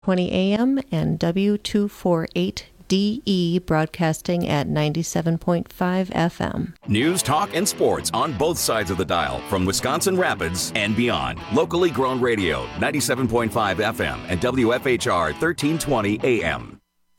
20 AM and W248DE broadcasting at 97.5 FM. News, talk, and sports on both sides of the dial from Wisconsin Rapids and beyond. Locally grown radio, 97.5 FM and WFHR 1320 AM.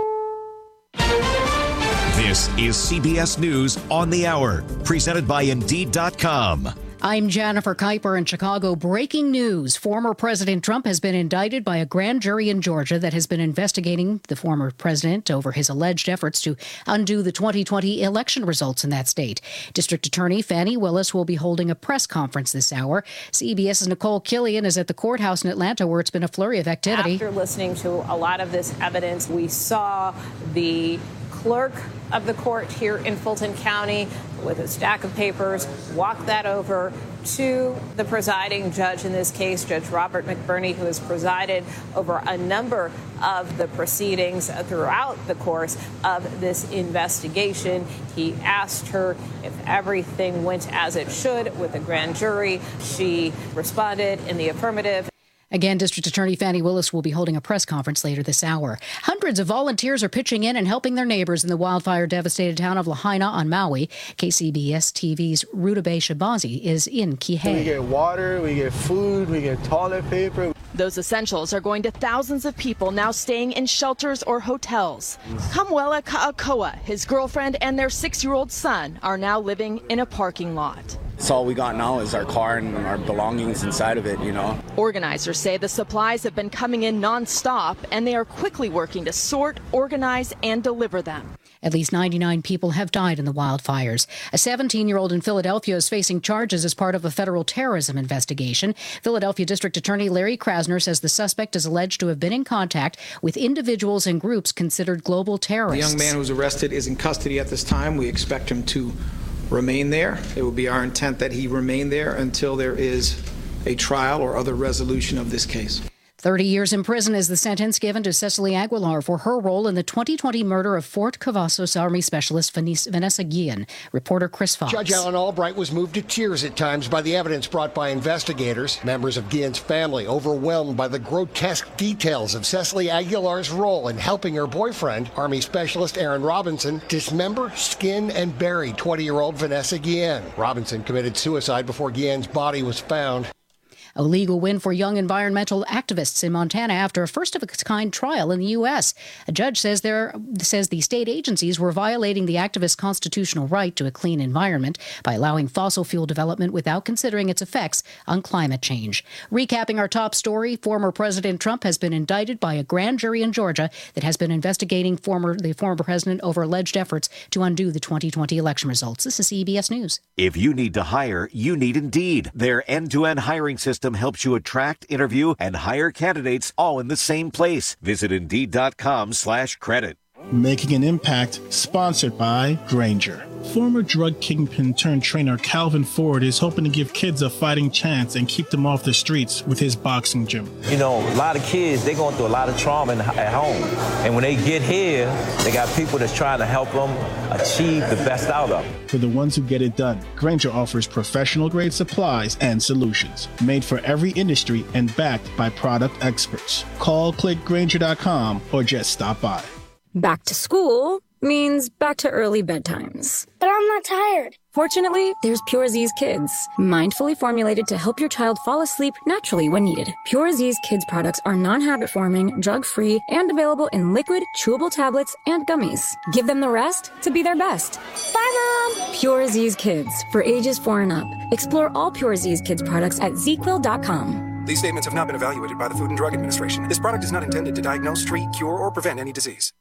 This is CBS News on the Hour, presented by Indeed.com. I'm Jennifer Kuiper in Chicago. Breaking news. Former President Trump has been indicted by a grand jury in Georgia that has been investigating the former president over his alleged efforts to undo the 2020 election results in that state. District Attorney Fani Willis will be holding a press conference this hour. CBS's Nicole Killian is at the courthouse in Atlanta, where it's been a flurry of activity. After listening to a lot of this evidence, we saw the clerk of the court here in Fulton County with a stack of papers walk that over to the presiding judge in this case, Judge Robert McBurney, who has presided over a number of the proceedings throughout the course of this investigation. He asked her if everything went as it should with the grand jury. She responded in the affirmative. Again, District Attorney Fani Willis will be holding a press conference later this hour. Hundreds of volunteers are pitching in and helping their neighbors in the wildfire-devastated town of Lahaina on Maui. KCBS TV's Rutabaga Shabazi is in Kihei. We get water, we get food, we get toilet paper. Those essentials are going to thousands of people now staying in shelters or hotels. Kamuela Ka'akoa, his girlfriend, and their 6-year-old son are now living in a parking lot. So all we got now is our car and our belongings inside of it, you know. Organizers say the supplies have been coming in nonstop, and they are quickly working to sort, organize, and deliver them. At least 99 people have died in the wildfires. A 17-year-old in Philadelphia is facing charges as part of a federal terrorism investigation. Philadelphia District Attorney Larry Krasner says the suspect is alleged to have been in contact with individuals and groups considered global terrorists. The young man who's arrested is in custody at this time. We expect him to remain there. It will be our intent that he remain there until there is a trial or other resolution of this case. 30 years in prison is the sentence given to Cecily Aguilar for her role in the 2020 murder of Fort Cavazos Army Specialist Vanessa Guillen. Reporter Chris Fox. Judge Alan Albright was moved to tears at times by the evidence brought by investigators. Members of Guillen's family overwhelmed by the grotesque details of Cecily Aguilar's role in helping her boyfriend, Army Specialist Aaron Robinson, dismember, skin, and bury 20-year-old Vanessa Guillen. Robinson committed suicide before Guillen's body was found. A legal win for young environmental activists in Montana after a first-of-its-kind trial in the U.S. A judge says the state agencies were violating the activists' constitutional right to a clean environment by allowing fossil fuel development without considering its effects on climate change. Recapping our top story, former President Trump has been indicted by a grand jury in Georgia that has been investigating the former president over alleged efforts to undo the 2020 election results. This is CBS News. If you need to hire, you need Indeed. Their end-to-end hiring system helps you attract, interview, and hire candidates all in the same place. Visit Indeed.com/credit. Making an Impact, sponsored by Grainger. Former drug kingpin turned trainer Calvin Ford is hoping to give kids a fighting chance and keep them off the streets with his boxing gym. You know, a lot of kids, they're going through a lot of trauma at home. And when they get here, they got people that's trying to help them achieve the best out of them. For the ones who get it done, Grainger offers professional-grade supplies and solutions made for every industry and backed by product experts. Call, click Grainger.com, or just stop by. Back to school means back to early bedtimes. But I'm not tired. Fortunately, there's Pure Z's Kids, mindfully formulated to help your child fall asleep naturally when needed. Pure Z's Kids products are non-habit forming, drug-free, and available in liquid, chewable tablets, and gummies. Give them the rest to be their best. Bye, Mom! Pure Z's Kids, for ages 4 and up. Explore all Pure Z's Kids products at ZQuil.com. These statements have not been evaluated by the Food and Drug Administration. This product is not intended to diagnose, treat, cure, or prevent any disease.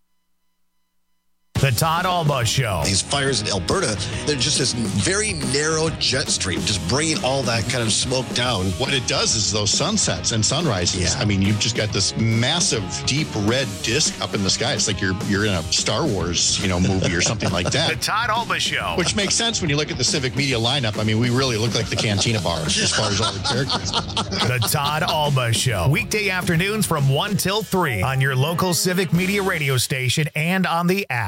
The Todd Alba Show. These fires in Alberta, they're just this very narrow jet stream, just bringing all that kind of smoke down. What it does is those sunsets and sunrises. Yeah. I mean, you've just got this massive, deep red disc up in the sky. It's like you're in a Star Wars, movie or something like that. The Todd Alba Show. Which makes sense when you look at the Civic Media lineup. I mean, we really look like the Cantina bars as far as all the characters. The Todd Alba Show. Weekday afternoons from 1 till 3 on your local Civic Media radio station and on the app.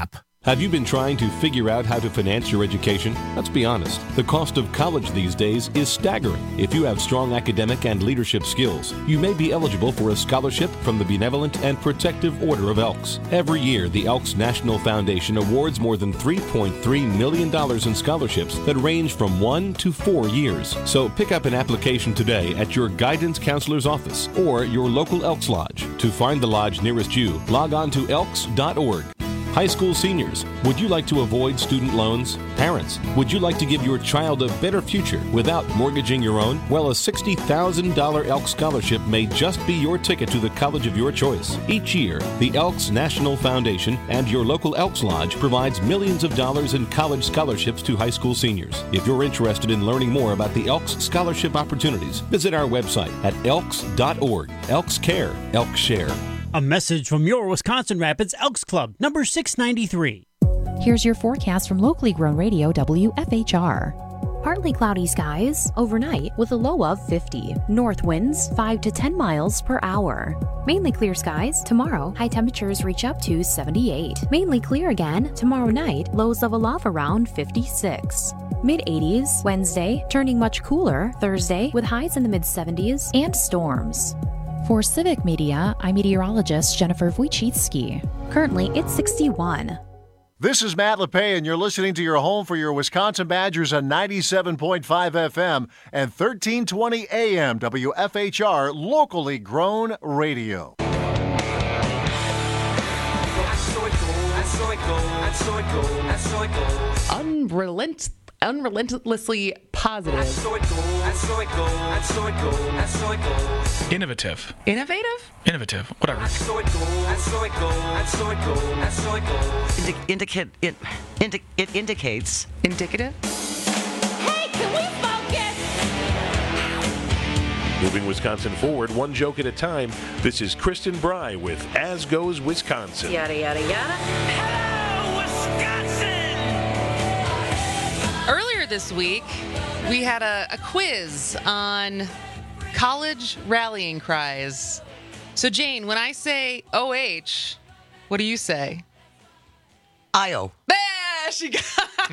Have you been trying to figure out how to finance your education? Let's be honest. The cost of college these days is staggering. If you have strong academic and leadership skills, you may be eligible for a scholarship from the Benevolent and Protective Order of Elks. Every year, the Elks National Foundation awards more than $3.3 million in scholarships that range from 1 to 4 years. So pick up an application today at your guidance counselor's office or your local Elks Lodge. To find the lodge nearest you, log on to elks.org. High school seniors, would you like to avoid student loans? Parents, would you like to give your child a better future without mortgaging your own? Well, a $60,000 Elks Scholarship may just be your ticket to the college of your choice. Each year, the Elks National Foundation and your local Elks Lodge provides millions of dollars in college scholarships to high school seniors. If you're interested in learning more about the Elks Scholarship opportunities, visit our website at elks.org. Elks Care, Elks Share. A message from your Wisconsin Rapids Elks Club, number 693. Here's your forecast from locally grown radio WFHR. Partly cloudy skies overnight with a low of 50. North winds 5 to 10 miles per hour. Mainly clear skies tomorrow. High temperatures reach up to 78. Mainly clear again tomorrow night. Lows level off around 56. Mid-80s Wednesday, turning much cooler Thursday with highs in the mid-70s and storms. For Civic Media, I'm meteorologist Jennifer Wojcicki. Currently, it's 61. This is Matt LePay, and you're listening to your home for your Wisconsin Badgers on 97.5 FM and 1320 AM WFHR, locally grown radio. Unrelentlessly positive. Innovative. Innovative? Whatever. It indicates. Indicative? Hey, can we focus? Moving Wisconsin forward, one joke at a time. This is Kristen Bry with As Goes Wisconsin. Yada, yada, yada. Hello, Wisconsin! Earlier this week, we had a quiz on college rallying cries. So, Jane, when I say OH, what do you say? IO. There, she got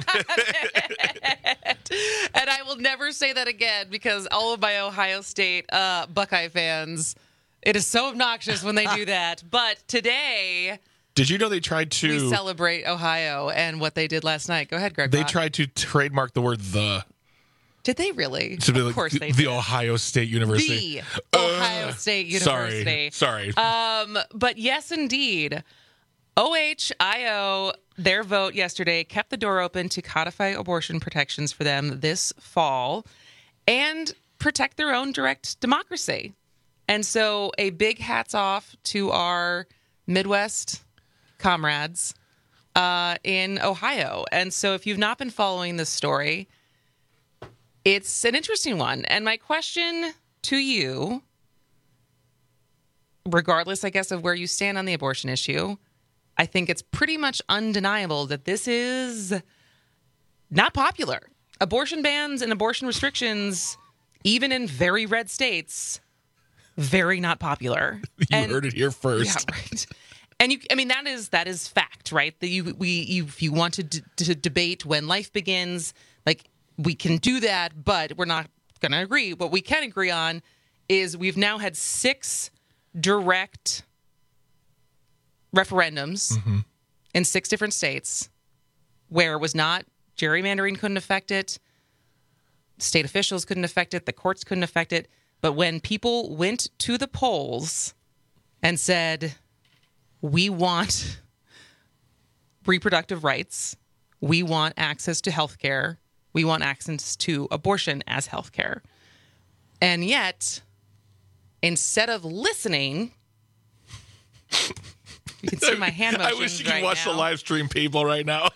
it. And I will never say that again because all of my Ohio State Buckeye fans, it is so obnoxious when they do that. But today... Did you know they tried to... We celebrate Ohio and what they did last night. Go ahead, Greg. They tried to trademark the word the. Did they really? Of course they did. The Ohio State University. The Ohio State University. Sorry. But yes, indeed. OHIO, their vote yesterday kept the door open to codify abortion protections for them this fall and protect their own direct democracy. And so a big hats off to our Midwest comrades in Ohio. And so if you've not been following this story, it's an interesting one. And my question to you, regardless, I guess, of where you stand on the abortion issue, I think it's pretty much undeniable that this is not popular. Abortion bans and abortion restrictions, even in very red states, very not popular. You heard it here first. Yeah, right. And that is fact, right? That if you want to debate when life begins, like we can do that, but we're not going to agree. What we can agree on is we've now had 6 direct referendums in 6 different states where it was not gerrymandering couldn't affect it, state officials couldn't affect it, the courts couldn't affect it. But when people went to the polls and said, we want reproductive rights, we want access to health care, we want access to abortion as health care. And yet, instead of listening, you can see my hand motions. I wish you could watch the live stream people right now.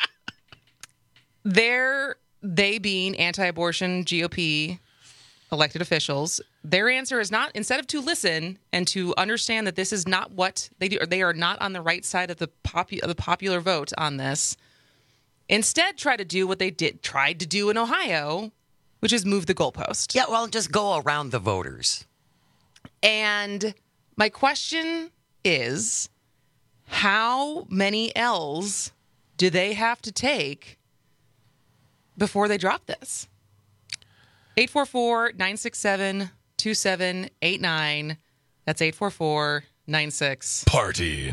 They being anti-abortion GOP elected officials, their answer is not, instead of to listen and to understand that this is not what they do, or they are not on the right side of the popular vote on this, instead try to do what they tried to do in Ohio, which is move the goalpost. Yeah, well, just go around the voters. And my question is, how many L's do they have to take before they drop this? 844-967-2789. That's 844-96. Party.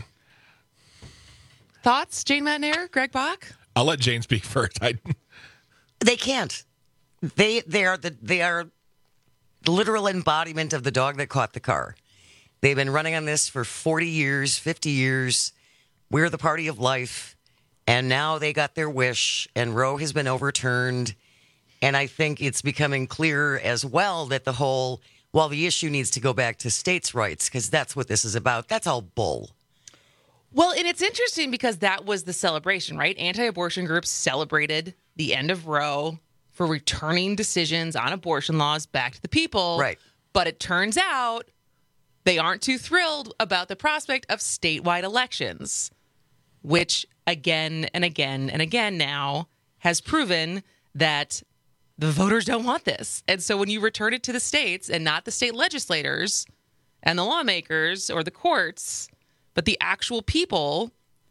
Thoughts, Jane Matnair, Greg Bach? I'll let Jane speak first. They can't. They are the literal embodiment of the dog that caught the car. They've been running on this for 40 years, 50 years. We're the party of life. And now they got their wish, and Roe has been overturned. And I think it's becoming clear as well that the issue needs to go back to states' rights, because that's what this is about. That's all bull. Well, and it's interesting because that was the celebration, right? Anti-abortion groups celebrated the end of Roe for returning decisions on abortion laws back to the people. Right. But it turns out they aren't too thrilled about the prospect of statewide elections, which again and again and again now has proven that the voters don't want this. And so when you return it to the states and not the state legislators and the lawmakers or the courts, but the actual people,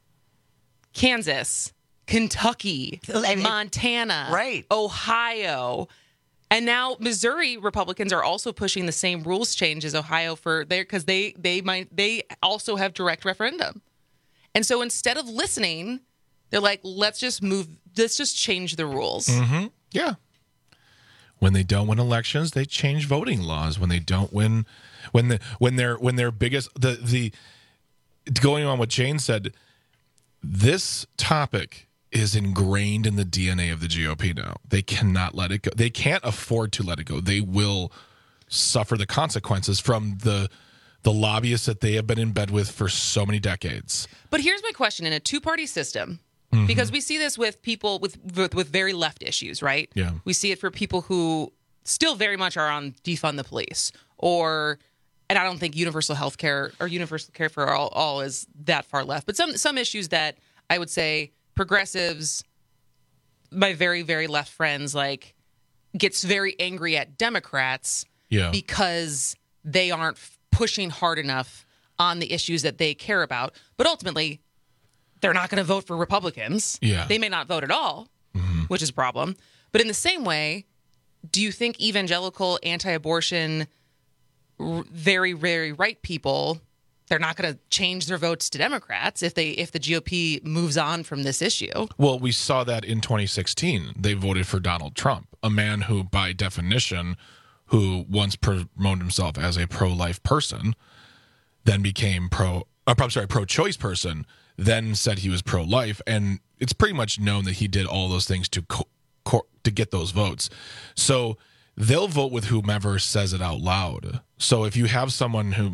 Kansas, Kentucky, Montana, right, Ohio, and now Missouri Republicans are also pushing the same rules change as Ohio for there because they also have direct referendum. And so instead of listening, they're like, let's just change the rules. Mm-hmm. Yeah. When they don't win elections, they change voting laws. When they don't win, when their biggest the going on what Jane said, this topic is ingrained in the DNA of the GOP now. They cannot let it go. They can't afford to let it go. They will suffer the consequences from the lobbyists that they have been in bed with for so many decades. But here's my question. In a two-party system, because we see this with people with very left issues, right? Yeah. We see it for people who still very much are on defund the police, and I don't think universal health care or universal care for all is that far left. But some issues that I would say progressives, my very, very left friends, like, gets very angry at Democrats because they aren't pushing hard enough on the issues that they care about. But ultimately, they're not going to vote for Republicans. Yeah. They may not vote at all, which is a problem. But in the same way, do you think evangelical, anti-abortion, very, very right people, they're not going to change their votes to Democrats if the GOP moves on from this issue? Well, we saw that in 2016. They voted for Donald Trump, a man who, by definition, who once promoted himself as a pro-life person, then became pro-choice person, then said he was pro-life, and it's pretty much known that he did all those things to get those votes. So they'll vote with whomever says it out loud. So if you have someone who,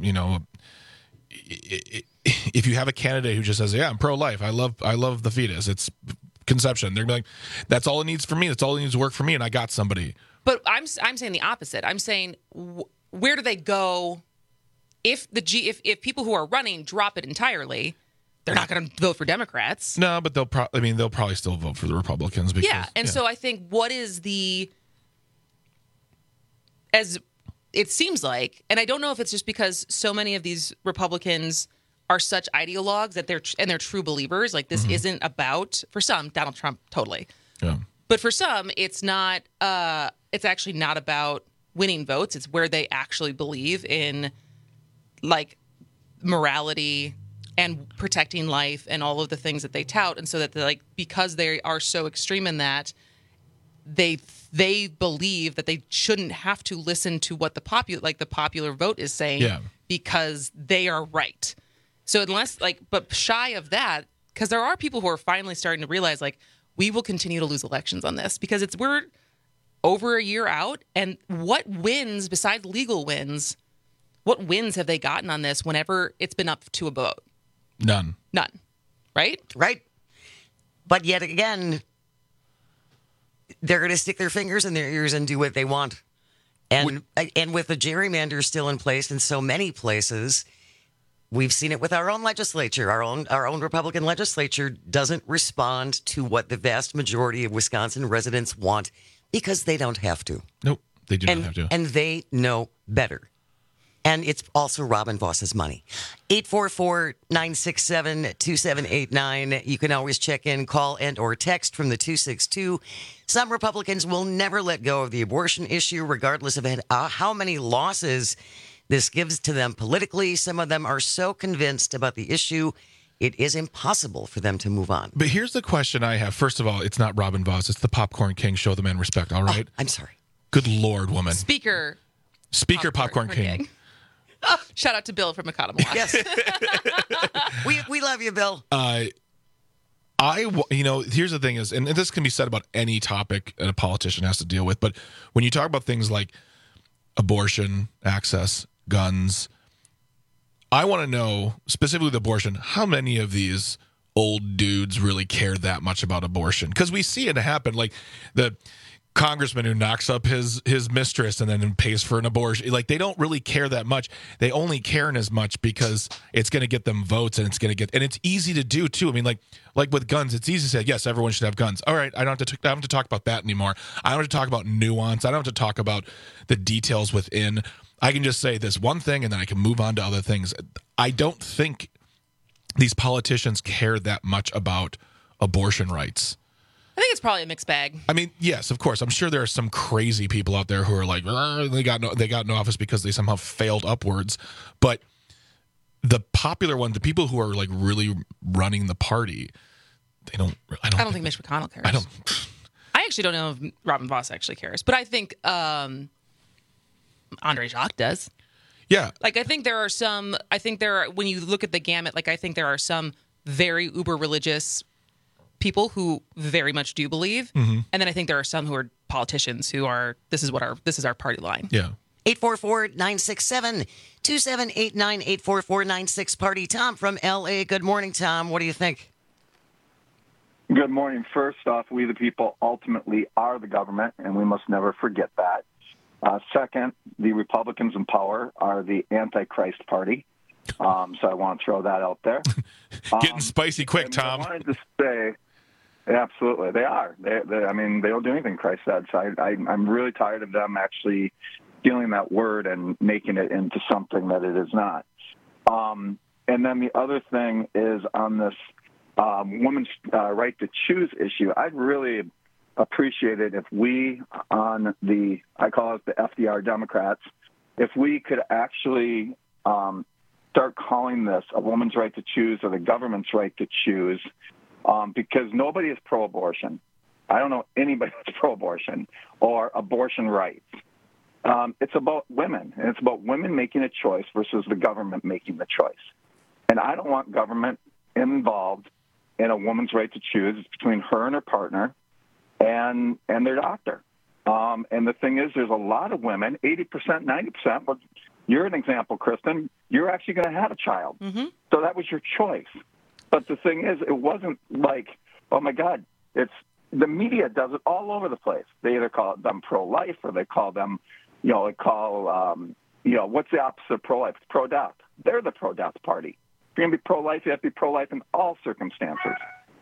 if you have a candidate who just says, "Yeah, I'm pro-life. I love the fetus. It's conception," they're like, "That's all it needs for me. That's all it needs to work for me," and I got somebody. But I'm saying the opposite. I'm saying where do they go if people who are running drop it entirely? They're not going to vote for Democrats. No, but they'll probably still vote for the Republicans. Because, So I think what is as it seems like, and I don't know if it's just because so many of these Republicans are such ideologues that they're true believers. Like, this isn't about, for some, Donald Trump, totally. Yeah. But for some, it's not. It's actually not about winning votes. It's where they actually believe in, like, morality and protecting life and all of the things that they tout. And so that because they are so extreme in that, they believe that they shouldn't have to listen to what the popular vote is saying because they are right. So but shy of that, because there are people who are finally starting to realize, like, we will continue to lose elections on this because we're over a year out. And what wins besides legal wins, what wins have they gotten on this whenever it's been up to a vote? None. Right? Right. But yet again, they're going to stick their fingers in their ears and do what they want. And with the gerrymander still in place in so many places, we've seen it with our own legislature. Our own Republican legislature doesn't respond to what the vast majority of Wisconsin residents want because they don't have to. Nope, they do not have to. And they know better. And it's also Robin Voss's money. 844-967-2789. You can always check in, call, and or text from the 262. Some Republicans will never let go of the abortion issue, regardless of how many losses this gives to them politically. Some of them are so convinced about the issue, it is impossible for them to move on. But here's the question I have. First of all, it's not Robin Voss. It's the Popcorn King. Show the man respect, all right? Oh, I'm sorry. Good Lord, woman. Speaker Popcorn King. Oh, shout out to Bill from Economy. Yes. we love you, Bill. Here's the thing is, and this can be said about any topic that a politician has to deal with, but when you talk about things like abortion, access, guns, I want to know, specifically with abortion, how many of these old dudes really care that much about abortion? Because we see it happen, like the congressman who knocks up his mistress and then pays for an abortion. Like, they don't really care that much. They only care in as much because it's going to get them votes, and it's easy to do too. I mean, like with guns, it's easy to say, yes, everyone should have guns. All right, I don't have to talk about that anymore. I don't have to talk about nuance. I don't have to talk about the details within. I can just say this one thing, and then I can move on to other things. I don't think these politicians care that much about abortion rights. I think it's probably a mixed bag. I mean, yes, of course. I'm sure there are some crazy people out there who are like, they got no office because they somehow failed upwards. But the popular ones, the people who are like really running the party, I don't think Mitch McConnell cares. I actually don't know if Robin Voss actually cares, but I think Andre Jacques does. Yeah. Like, I think there are, when you look at the gamut, like, I think there are some very uber religious people who very much do believe. Mm-hmm. And then I think there are some who are politicians who are, this is our party line. Yeah. 844-967-2789, 844-96-PARTY. Tom from L.A. Good morning, Tom. What do you think? Good morning. First off, we the people ultimately are the government, and we must never forget that. Second, the Republicans in power are the Antichrist party. So I want to throw that out there. Getting spicy quick, Tom. I wanted to say, absolutely, they are. They don't do anything Christ said. So I'm really tired of them actually stealing that word and making it into something that it is not. And then the other thing is on this women's right to choose issue. I'd really appreciate it if we, on the, I call it the FDR Democrats, if we could actually start calling this a woman's right to choose or the government's right to choose, because nobody is pro-abortion. I don't know anybody that's pro-abortion or abortion rights. It's about women, and it's about women making a choice versus the government making the choice. And I don't want government involved in a woman's right to choose. It's between her and her partner and their doctor. And the thing is, there's a lot of women, 80%, 90%, but you're an example, Kristen. You're actually going to have a child. Mm-hmm. So that was your choice. But the thing is, it wasn't like, oh, my God, the media does it all over the place. They either call them pro-life or they call them, what's the opposite of pro-life? It's pro-death. They're the pro-death party. If you're going to be pro-life, you have to be pro-life in all circumstances.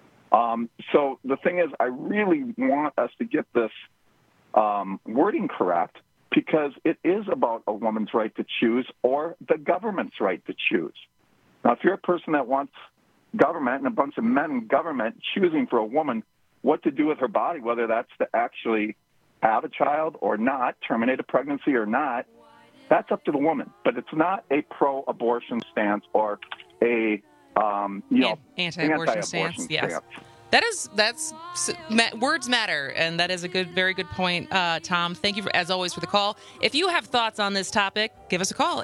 So the thing is, I really want us to get this wording correct, because it is about a woman's right to choose or the government's right to choose. Now, if you're a person that wants government and a bunch of men in government choosing for a woman what to do with her body, whether that's to actually have a child or not, terminate a pregnancy or not, that's up to the woman. But it's not a pro-abortion stance or a anti-abortion stance. Yes. That's words matter, and that is a very good point, Tom. Thank you, as always, for the call. If you have thoughts on this topic, give us a call,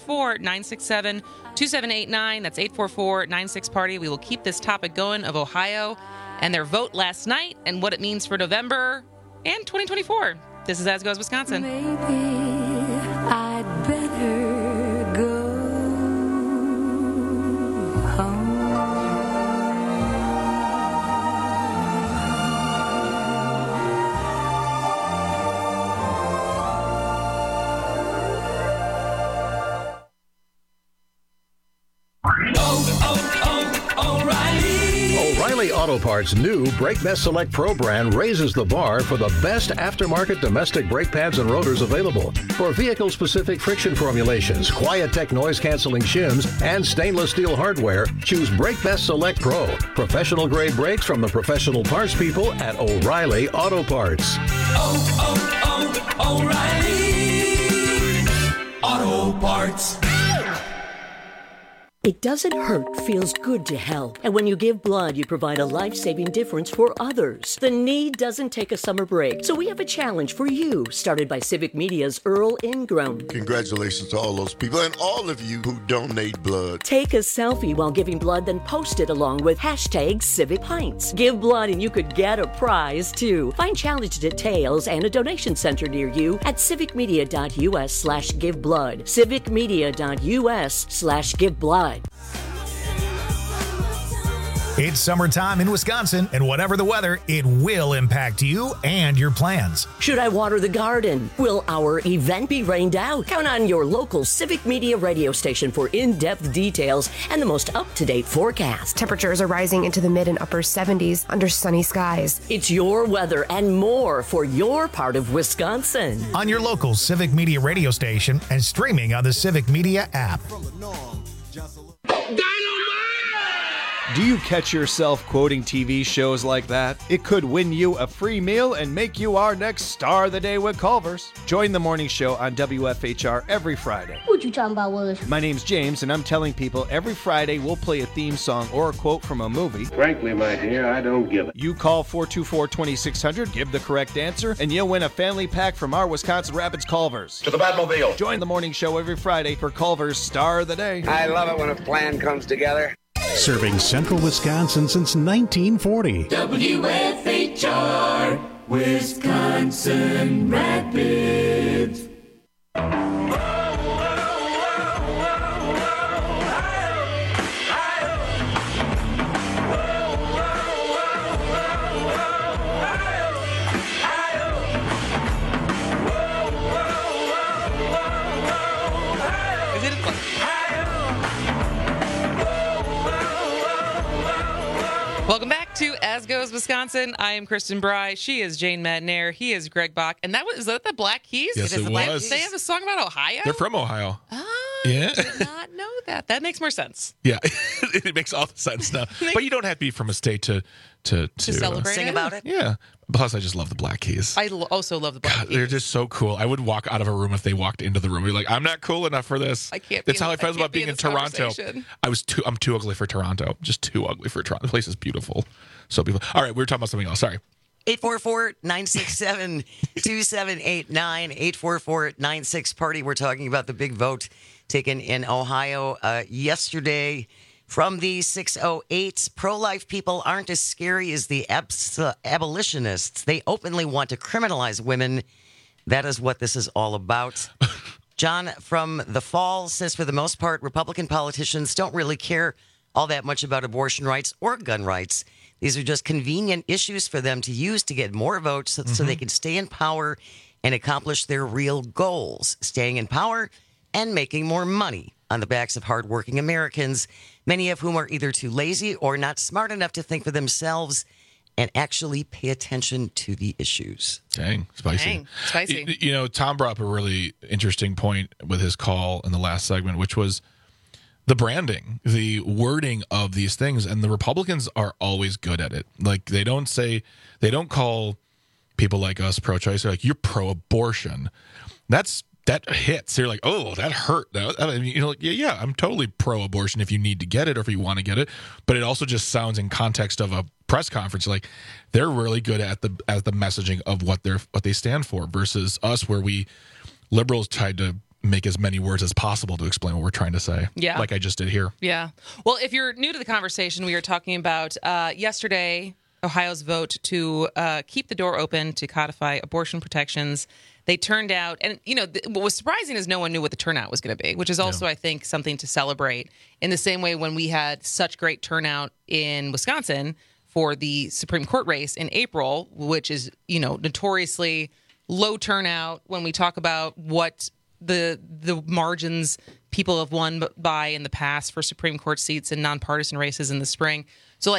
844-967-2789. That's 844-96-PARTY. We will keep this topic going of Ohio and their vote last night and what it means for November and 2024. This is As Goes Wisconsin. Maybe I'd better go home. O'Reilly Auto Parts' new Brake Best Select Pro brand raises the bar for the best aftermarket domestic brake pads and rotors available. For vehicle-specific friction formulations, Quiet-Tech noise-canceling shims, and stainless steel hardware, choose Brake Best Select Pro. Professional-grade brakes from the professional parts people at O'Reilly Auto Parts. O'Reilly Auto Parts. It doesn't hurt, feels good to help. And when you give blood, you provide a life-saving difference for others. The need doesn't take a summer break. So we have a challenge for you, started by Civic Media's Earl Ingram. Congratulations to all those people and all of you who donate blood. Take a selfie while giving blood, then post it along with #CivicPints. Give blood and you could get a prize, too. Find challenge details and a donation center near you at civicmedia.us/giveblood. civicmedia.us/giveblood. It's summertime in Wisconsin, and whatever the weather, it will impact you and your plans. Should I water the garden? Will our event be rained out? Count on your local Civic Media radio station for in-depth details and the most up-to-date forecast. Temperatures are rising into the mid and upper 70s under sunny skies. It's your weather and more for your part of Wisconsin. On your local Civic Media radio station and streaming on the Civic Media app. Do you catch yourself quoting TV shows like that? It could win you a free meal and make you our next star of the day with Culver's. Join the morning show on WFHR every Friday. What you talking about, Willis? My name's James, and I'm telling people every Friday we'll play a theme song or a quote from a movie. Frankly, my dear, I don't give it. You call 424-2600, give the correct answer, and you'll win a family pack from our Wisconsin Rapids Culver's. To the Batmobile. Join the morning show every Friday for Culver's Star of the Day. I love it when a plan comes together. Serving central Wisconsin since 1940. WFHR, Wisconsin Rapids. Welcome back to As Goes Wisconsin. I am Kristen Bry. She is Jane Madnair. He is Greg Bach. And is that the Black Keys? Yes, it was. They have a song about Ohio? They're from Ohio. Oh, yeah. I did not know that. That makes more sense. Yeah, it makes all the sense now. But you don't have to be from a state to celebrate sing about it. Yeah. Plus, I just love the Black Keys. I also love the Black Keys. They're just so cool. I would walk out of a room if they walked into the room. Be like, I'm not cool enough for this. I can't. That's how I felt about being in Toronto. I'm too ugly for Toronto. Just too ugly for Toronto. The place is beautiful. So beautiful. All right, we were talking about something else. Sorry. 844-967-2789, 844-96-PARTY. We're talking about the big vote taken in Ohio yesterday from the 608. Pro-life people aren't as scary as the abolitionists. They openly want to criminalize women. That is what this is all about. John from the Falls says, for the most part, Republican politicians don't really care all that much about abortion rights or gun rights. These are just convenient issues for them to use to get more votes so they can stay in power and accomplish their real goals, staying in power and making more money on the backs of hardworking Americans, many of whom are either too lazy or not smart enough to think for themselves and actually pay attention to the issues. Dang, spicy. You know, Tom brought up a really interesting point with his call in the last segment, which was the branding, the wording of these things. And the Republicans are always good at it. Like, they don't call people like us pro-choice. They're like, you're pro-abortion. That hits. They're like, oh, that hurt. I mean, you know, like, yeah, I'm totally pro-abortion if you need to get it or if you want to get it. But it also just sounds in context of a press conference like they're really good at the messaging of what they stand for versus us, where we liberals tried to make as many words as possible to explain what we're trying to say. Yeah, like I just did here. Yeah. Well, if you're new to the conversation, we are talking about yesterday Ohio's vote to keep the door open to codify abortion protections. They turned out, and you know, what was surprising is no one knew what the turnout was going to be, which is also, I think, something to celebrate. In the same way, when we had such great turnout in Wisconsin for the Supreme Court race in April, which is, you know, notoriously low turnout when we talk about what the margins people have won by in the past for Supreme Court seats and nonpartisan races in the spring. So, like,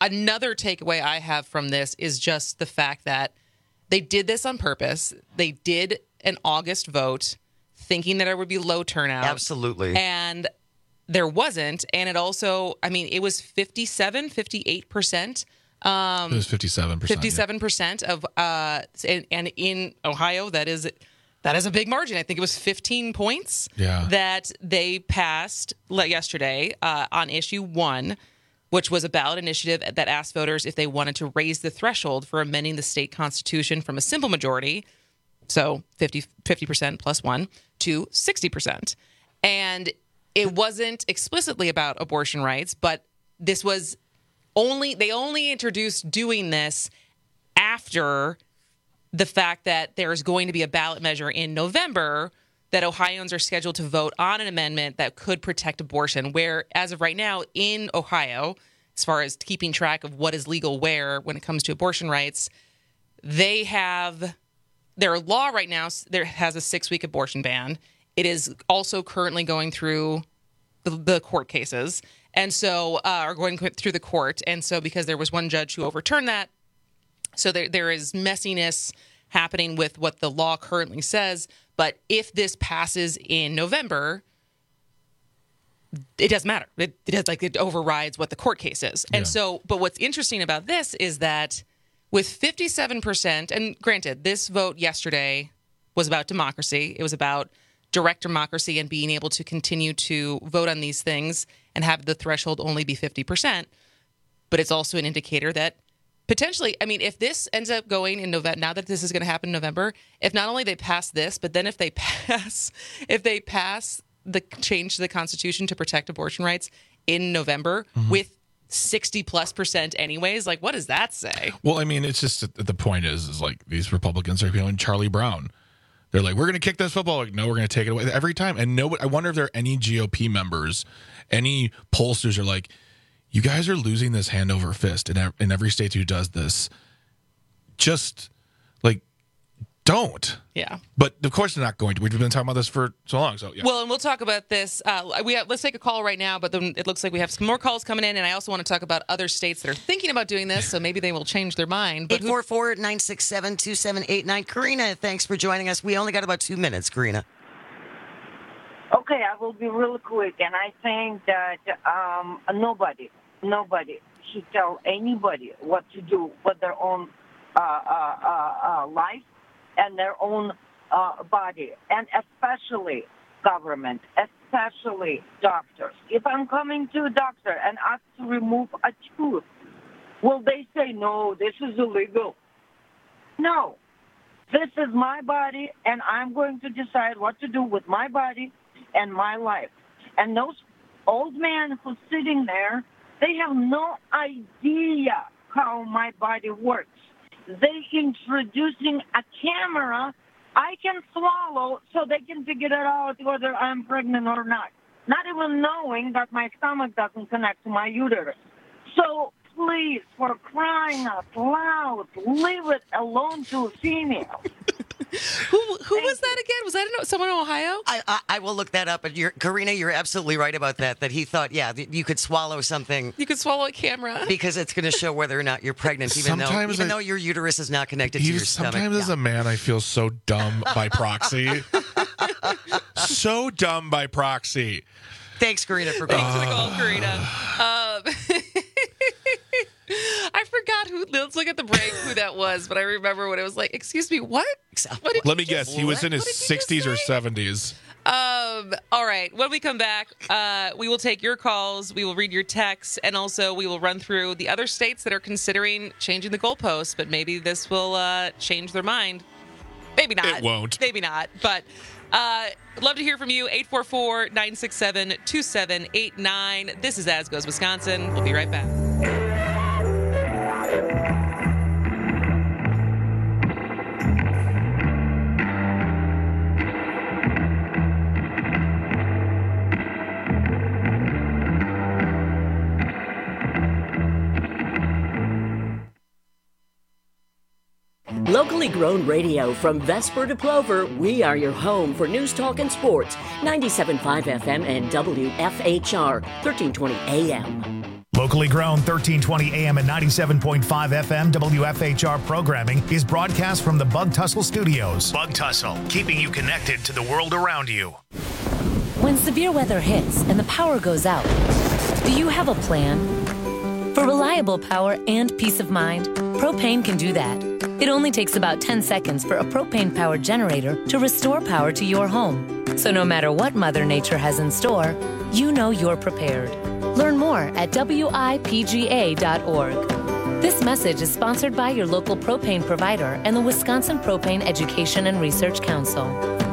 another takeaway I have from this is just the fact that they did this on purpose. They did an August vote thinking that there would be low turnout. Absolutely. And there wasn't. And it also, I mean, it was 58%. It was 57%. 57% of, and in Ohio, that is a big margin. I think it was 15 points that they passed yesterday on issue 1, which was a ballot initiative that asked voters if they wanted to raise the threshold for amending the state constitution from a simple majority, so 50% plus 1, to 60%. And it wasn't explicitly about abortion rights, but this was they only introduced doing this after the fact that there's going to be a ballot measure in November that Ohioans are scheduled to vote on an amendment that could protect abortion, where as of right now in Ohio, as far as keeping track of what is legal where when it comes to abortion rights, they have their law right now has a 6-week abortion ban. It is also currently going through the court cases, and so are going through the court. And so because there was one judge who overturned that, so there is messiness happening with what the law currently says. But if this passes in November, it doesn't matter. It overrides what the court case is. And so, but what's interesting about this is that with 57%, and granted, this vote yesterday was about democracy. It was about direct democracy and being able to continue to vote on these things and have the threshold only be 50%. But it's also an indicator that potentially, I mean, if this ends up going in November, now that this is going to happen in November, if not only they pass this, but then if they pass the change to the Constitution to protect abortion rights in November with 60+% anyways, like, what does that say? Well, I mean, it's just the point is like these Republicans are feeling Charlie Brown. They're like, we're going to kick this football. Like, no, we're going to take it away every time. And I wonder if there are any GOP members, any pollsters are like, you guys are losing this hand over fist in every state who does this. Just like, don't. Yeah. But of course they're not going to. We've been talking about this for so long. So yeah. Well, and we'll talk about this. Let's take a call right now, but then it looks like we have some more calls coming in, and I also want to talk about other states that are thinking about doing this, so maybe they will change their mind. 844-967-2789. Karina, thanks for joining us. We only got about 2 minutes, Karina. Okay, I will be really quick, and I think that nobody should tell anybody what to do with their own life and their own body, and especially government, especially doctors. If I'm coming to a doctor and asked to remove a tooth, will they say, no, this is illegal? No. This is my body, and I'm going to decide what to do with my body and my life. And those old men who's sitting there, they have no idea how my body works. They introducing a camera I can swallow so they can figure it out whether I'm pregnant or not. Not even knowing that my stomach doesn't connect to my uterus. So please, for crying out loud, leave it alone to a female. Who was that again? Was that someone in Ohio? I will look that up. But Karina, you're absolutely right about that. That he thought, you could swallow something. You could swallow a camera because it's going to show whether or not you're pregnant, even though your uterus is not connected to your stomach. Sometimes as a man, I feel so dumb by proxy. So dumb by proxy. Thanks, Karina, for being Thanks for the call, Karina. I forgot let's look at the break who that was, but I remember when it was like, excuse me, what? Let me guess. He was in his 60s or 70s. All right. When we come back, we will take your calls, we will read your texts, and also we will run through the other states that are considering changing the goalposts, but maybe this will change their mind. Maybe not. It won't. Maybe not. But love to hear from you. 844-967-2789. This is As Goes Wisconsin. We'll be right back. Locally grown radio from Vesper to Plover, we are your home for news, talk, and sports. 97.5 FM and WFHR, 1320 AM. Locally grown 1320 AM and 97.5 FM WFHR programming is broadcast from the Bug Tussle Studios. Bug Tussle, keeping you connected to the world around you. When severe weather hits and the power goes out, do you have a plan? For reliable power and peace of mind, Propane can do that. It only takes about 10 seconds for a propane-powered generator to restore power to your home. So no matter what Mother Nature has in store, you know you're prepared. Learn more at WIPGA.org. This message is sponsored by your local propane provider and the Wisconsin Propane Education and Research Council.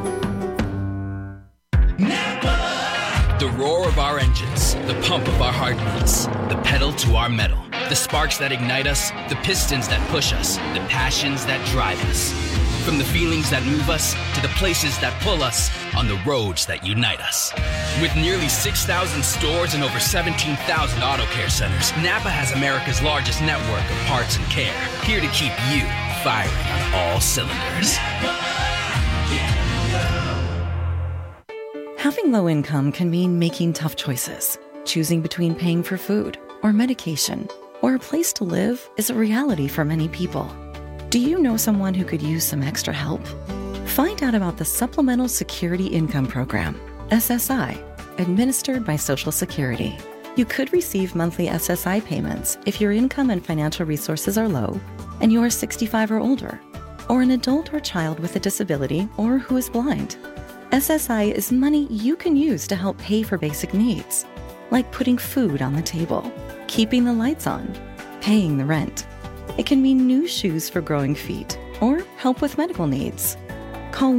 The roar of our engines, the pump of our heartbeats, the pedal to our metal, the sparks that ignite us, the pistons that push us, the passions that drive us. From the feelings that move us to the places that pull us on the roads that unite us. With nearly 6,000 stores and over 17,000 auto care centers, Napa has America's largest network of parts and care, here to keep you firing on all cylinders. Having low income can mean making tough choices. Choosing between paying for food or medication or a place to live is a reality for many people. Do you know someone who could use some extra help? Find out about the Supplemental Security Income Program, SSI, administered by Social Security. You could receive monthly SSI payments if your income and financial resources are low and you are 65 or older, or an adult or child with a disability or who is blind. SSI is money you can use to help pay for basic needs, like putting food on the table, keeping the lights on, paying the rent. It can mean new shoes for growing feet or help with medical needs. Call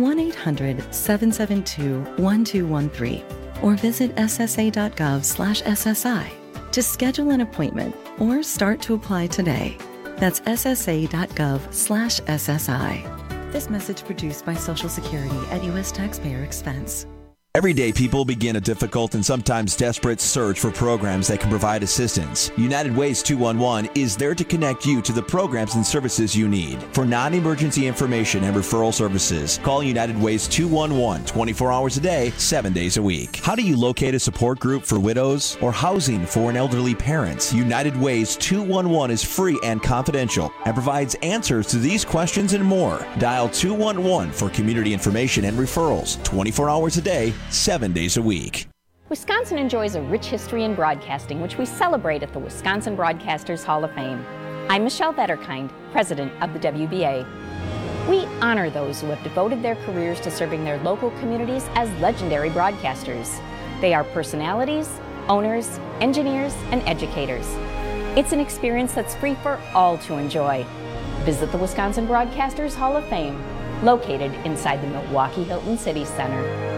1-800-772-1213 or visit ssa.gov/SSI to schedule an appointment or start to apply today. That's ssa.gov/SSI. This message produced by Social Security at U.S. taxpayer expense. Everyday people begin a difficult and sometimes desperate search for programs that can provide assistance. United Ways 211 is there to connect you to the programs and services you need. For non-emergency information and referral services, call United Ways 211 24 hours a day, 7 days a week. How do you locate a support group for widows or housing for an elderly parent? United Ways 211 is free and confidential and provides answers to these questions and more. Dial 211 for community information and referrals 24 hours a day, 7 days a week. Wisconsin enjoys a rich history in broadcasting, which we celebrate at the Wisconsin Broadcasters Hall of Fame. I'm Michelle Vetterkind, president of the WBA. We honor those who have devoted their careers to serving their local communities as legendary broadcasters. They are personalities, owners, engineers, and educators. It's an experience that's free for all to enjoy. Visit the Wisconsin Broadcasters Hall of Fame, located inside the Milwaukee Hilton City Center.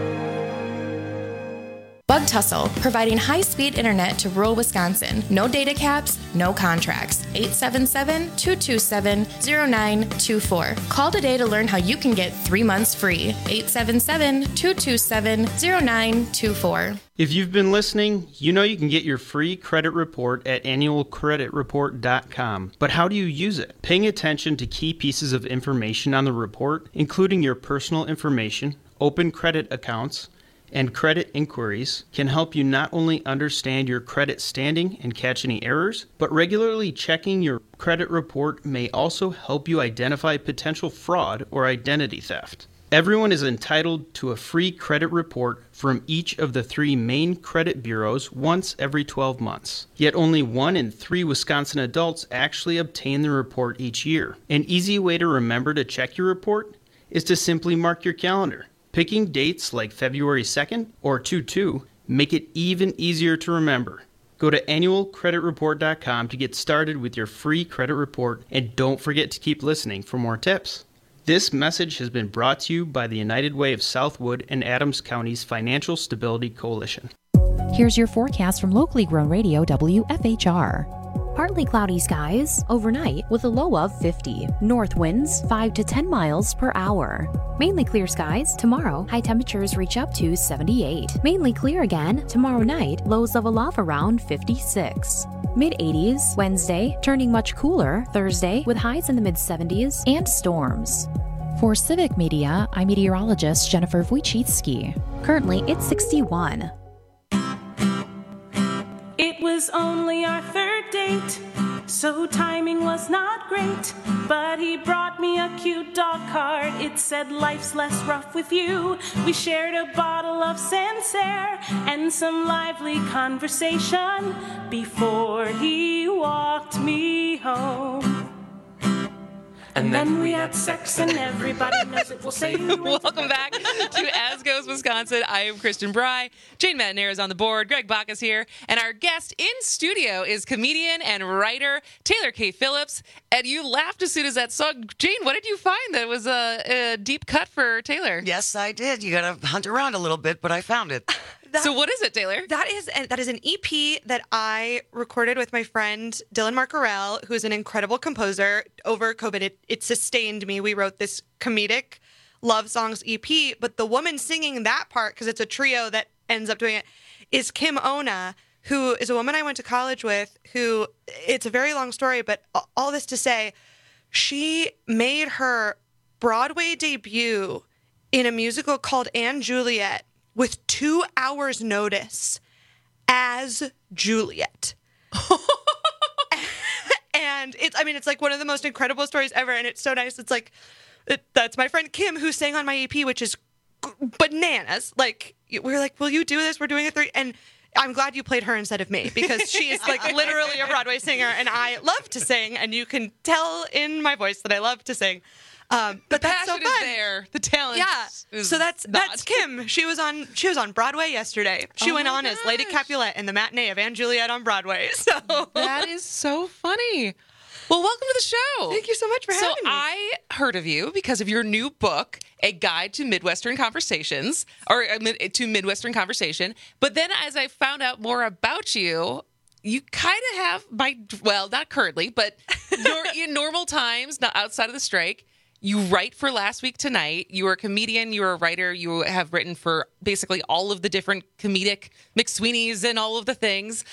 Bug Tussle, providing high-speed internet to rural Wisconsin. No data caps, no contracts. 877-227-0924. Call today to learn how you can get 3 months free. 877-227-0924. If you've been listening, you know you can get your free credit report at annualcreditreport.com. But how do you use it? Paying attention to key pieces of information on the report, including your personal information, open credit accounts, and credit inquiries, can help you not only understand your credit standing and catch any errors, but regularly checking your credit report may also help you identify potential fraud or identity theft. Everyone is entitled to a free credit report from each of the 3 main credit bureaus once every 12 months. Yet only 1 in 3 Wisconsin adults actually obtain the report each year. An easy way to remember to check your report is to simply mark your calendar. Picking dates like February 2nd or 2/2 make it even easier to remember. Go to annualcreditreport.com to get started with your free credit report, and don't forget to keep listening for more tips. This message has been brought to you by the United Way of Southwood and Adams County's Financial Stability Coalition. Here's your forecast from locally grown radio WFHR. Partly cloudy skies overnight with a low of 50. North winds 5 to 10 miles per hour. Mainly clear skies tomorrow. High temperatures reach up to 78. Mainly clear again tomorrow night. Lows level off around 56. Mid-80s Wednesday, turning much cooler Thursday with highs in the mid-70s and storms. For Civic Media, I'm meteorologist Jennifer Wojcicki. Currently, it's 61. It was was only our third date, so timing was not great. But he brought me a cute dog card. It said, "Life's less rough with you." We shared a bottle of Sancerre and some lively conversation before he walked me home. And then we had sex, and everybody knows it. We'll say Welcome back to As Goes Wisconsin. I am Kristen Bry. Jane Matenaer is on the board. Greg Bach is here. And our guest in studio is comedian and writer Taylor K. Phillips. And you laughed as soon as that song. Jane, what did you find that was a deep cut for Taylor? Yes, I did. You got to hunt around a little bit, but I found it. So what is it, Taylor? That is an EP that I recorded with my friend Dylan Marcarell, who is an incredible composer. Over COVID, it sustained me. We wrote this comedic love songs EP, but the woman singing that part, because it's a trio that ends up doing it, is Kim Ona, who is a woman I went to college with, who, it's a very long story, but all this to say, she made her Broadway debut in a musical called Anne Juliet with 2 hours notice as Juliet. And it's like one of the most incredible stories ever. And it's so nice. It's like, that's my friend Kim who sang on my EP, which is bananas. Like, we're like, will you do this? We're doing it. And I'm glad you played her instead of me, because she is like literally a Broadway singer and I love to sing. And you can tell in my voice that I love to sing. But the that's so passion fun. is there. The talent. Yeah. So that's Kim. She was on Broadway yesterday. She went on as Lady Capulet in the matinee of Anne Juliet on Broadway. So that is so funny. Well, welcome to the show. Thank you so much for having me. So I heard of you because of your new book, A Guide to Midwestern Conversations, or to Midwestern Conversation. But then as I found out more about you, you kind of have not currently, but in normal times, not outside of the strike, you write for Last Week Tonight. You are a comedian. You are a writer. You have written for basically all of the different comedic McSweeney's and all of the things.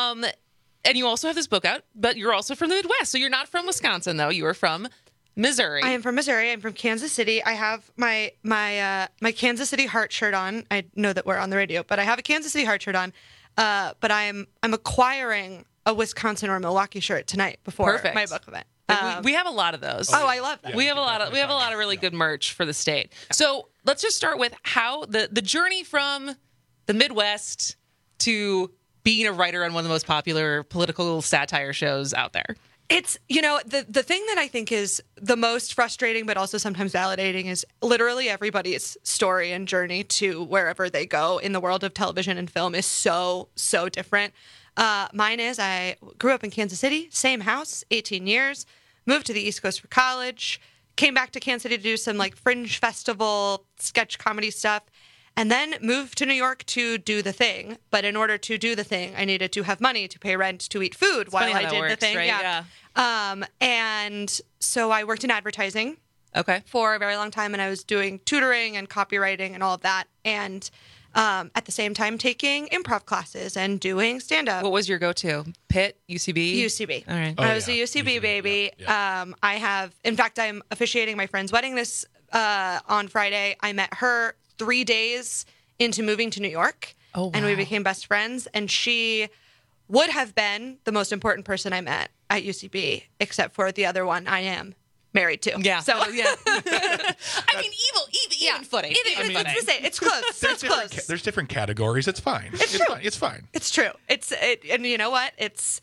And you also have this book out, but you're also from the Midwest. So you're not from Wisconsin, though. You are from Missouri. I am from Missouri. I'm from Kansas City. I have my Kansas City Heart shirt on. I know that we're on the radio, but I have a Kansas City Heart shirt on. But I'm acquiring a Wisconsin or Milwaukee shirt tonight before my book event. We have a lot of those. Oh, I love that. We have a lot of really good merch for the state. So let's just start with how the journey from the Midwest to being a writer on one of the most popular political satire shows out there. It's, the thing that I think is the most frustrating, but also sometimes validating, is literally everybody's story and journey to wherever they go in the world of television and film is so, so different. Mine is, I grew up in Kansas City, same house, 18 years, moved to the East Coast for college, came back to Kansas City to do some like fringe festival, sketch comedy stuff, and then moved to New York to do the thing. But in order to do the thing, I needed to have money to pay rent, to eat food while I did the thing. Right? Yeah. And so I worked in advertising for a very long time, and I was doing tutoring and copywriting and all of that. And at the same time taking improv classes and doing stand-up. What was your go-to? Pitt? UCB? UCB. All right. I was a UCB baby. Yeah. In fact, I'm officiating my friend's wedding this on Friday. I met her 3 days into moving to New York. Oh, wow. And we became best friends. And she would have been the most important person I met at UCB, except for the other one I am married to. Yeah. So, yeah. I mean, even footing. Let's say it's close. It's close. There's different categories. It's fine. It's fine. It's true. And you know what?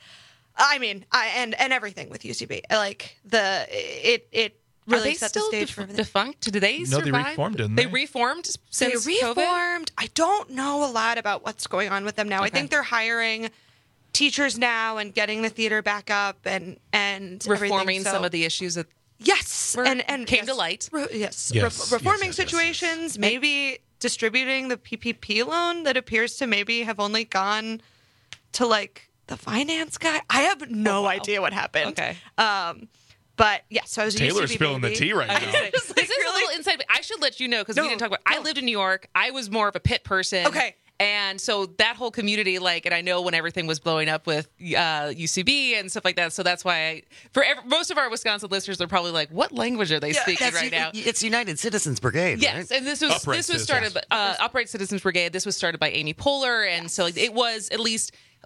And everything with UCB, like it really set the stage for everything. Defunct? Did they survive? No, they reformed, didn't they? They reformed since COVID? I don't know a lot about what's going on with them now. Okay. I think they're hiring teachers now and getting the theater back up and reforming some of the issues that and came to light. Reforming situations, maybe distributing the PPP loan that appears to maybe have only gone to like the finance guy. I have no idea what happened. Okay. But yeah, so I was Taylor's spilling the tea right now. This is a little inside. I should let you know because we didn't talk about. I lived in New York. I was more of a Pitt person. Okay. And so that whole community, and I know when everything was blowing up with UCB and stuff like that. So that's why most of our Wisconsin listeners are probably like, what language are they speaking right now? It's United Citizens Brigade. Yes. Right? And this was started by Upright Citizens Brigade. This was started by Amy Poehler. And so it was at least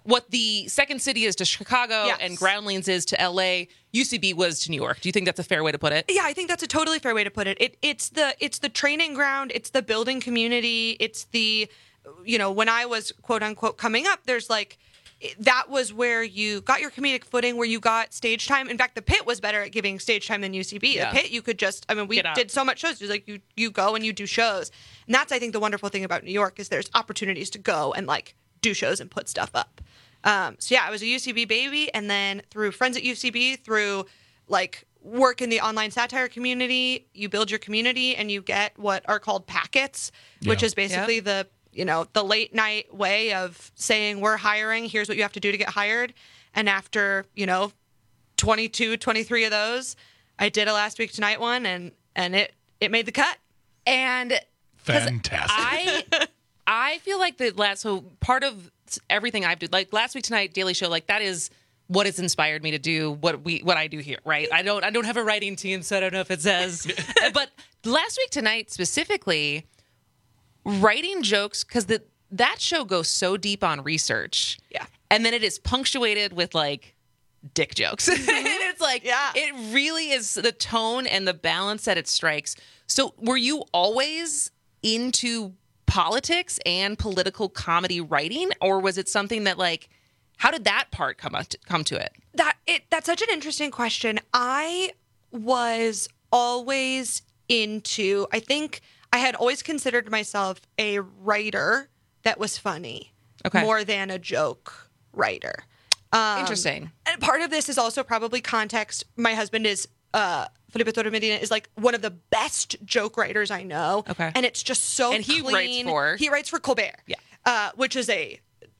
what the Second City is to Chicago and Groundlings is to LA, UCB was to New York. Do you think that's a fair way to put it? Yeah, I think that's a totally fair way to put it. It's the training ground, it's the building community, it's the, when I was quote unquote coming up, there's like, that was where you got your comedic footing, where you got stage time. In fact, the Pit was better at giving stage time than UCB. Yeah. The Pit, you could just, we did so much shows. It was like you go and you do shows. And that's, I think, the wonderful thing about New York is there's opportunities to go and like do shows and put stuff up. So yeah, I was a UCB baby. And then through friends at UCB, through like work in the online satire community, you build your community and you get what are called packets, which is basically the late night way of saying we're hiring, here's what you have to do to get hired. And after, 22, 23 of those, I did a Last Week Tonight one and it made the cut. And fantastic. I feel like so part of everything I've done, like Last Week Tonight, Daily Show, like that is what has inspired me to do what I do here, right? I don't have a writing team, so I don't know if it says, but Last Week Tonight specifically, writing jokes, because that show goes so deep on research. Yeah. And then it is punctuated with like dick jokes. And it's like, it really is the tone and the balance that it strikes. So were you always into politics and political comedy writing? Or was it something that like, how did that part come to it? That's such an interesting question. I was always into, I think I had always considered myself a writer that was funny more than a joke writer. Interesting. And part of this is also probably context. My husband is, Felipe Torres Medina is like one of the best joke writers I know. Okay. And it's just so and he clean. He writes for Colbert. Yeah. Which is a,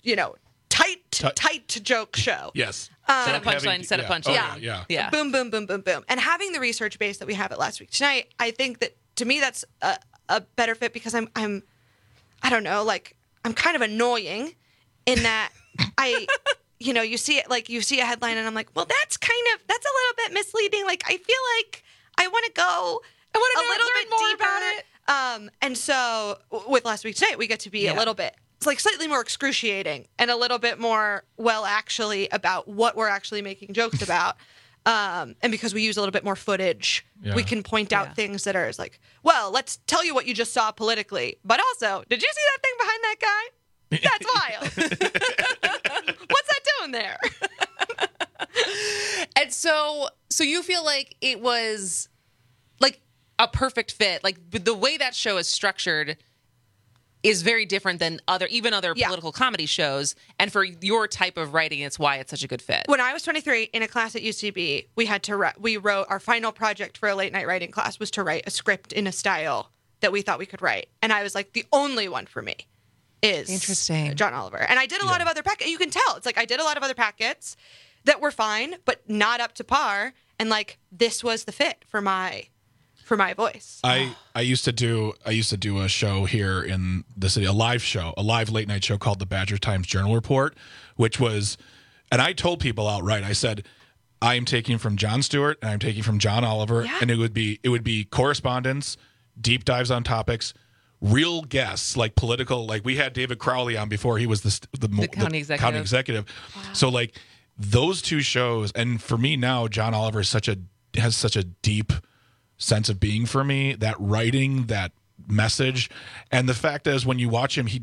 tight joke show. Yes. Set a punchline, set a punchline. Yeah. Boom, boom, boom, boom, boom. And having the research base that we have at Last Week Tonight, I think that to me that's a better fit because I'm I don't know, like I'm kind of annoying in that you see it, like you see a headline and I'm like, well, that's a little bit misleading. Like I feel like I want to go a little bit deeper about it. And so with Last Week Tonight, we get to be a little bit, it's like slightly more excruciating and a little bit more actually about what we're actually making jokes about. And because we use a little bit more footage, we can point out things that are like, well, let's tell you what you just saw politically. But also, did you see that thing behind that guy? That's wild. What's that doing there? And so you feel like it was like a perfect fit. Like the way that show is structured is very different than other political comedy shows. And for your type of writing, it's why it's such a good fit. When I was 23 in a class at UCB, we wrote our final project for a late night writing class was to write a script in a style that we thought we could write. And I was like, the only one for me is interesting John Oliver. And I did a lot of other packets. You can tell. It's like I did a lot of other packets that were fine, but not up to par. And like this was the fit for my voice. I used to do a show here in the city, a live late night show called the Badger Times Journal Report, which was, and I told people outright, I said, I am taking from Jon Stewart and I'm taking from John Oliver, and it would be correspondence, deep dives on topics, real guests, like political, like we had David Crowley on before he was the county executive. Wow. So like those two shows, and for me now, John Oliver has such a deep sense of being for me, that writing, that message, and the fact is when you watch him, he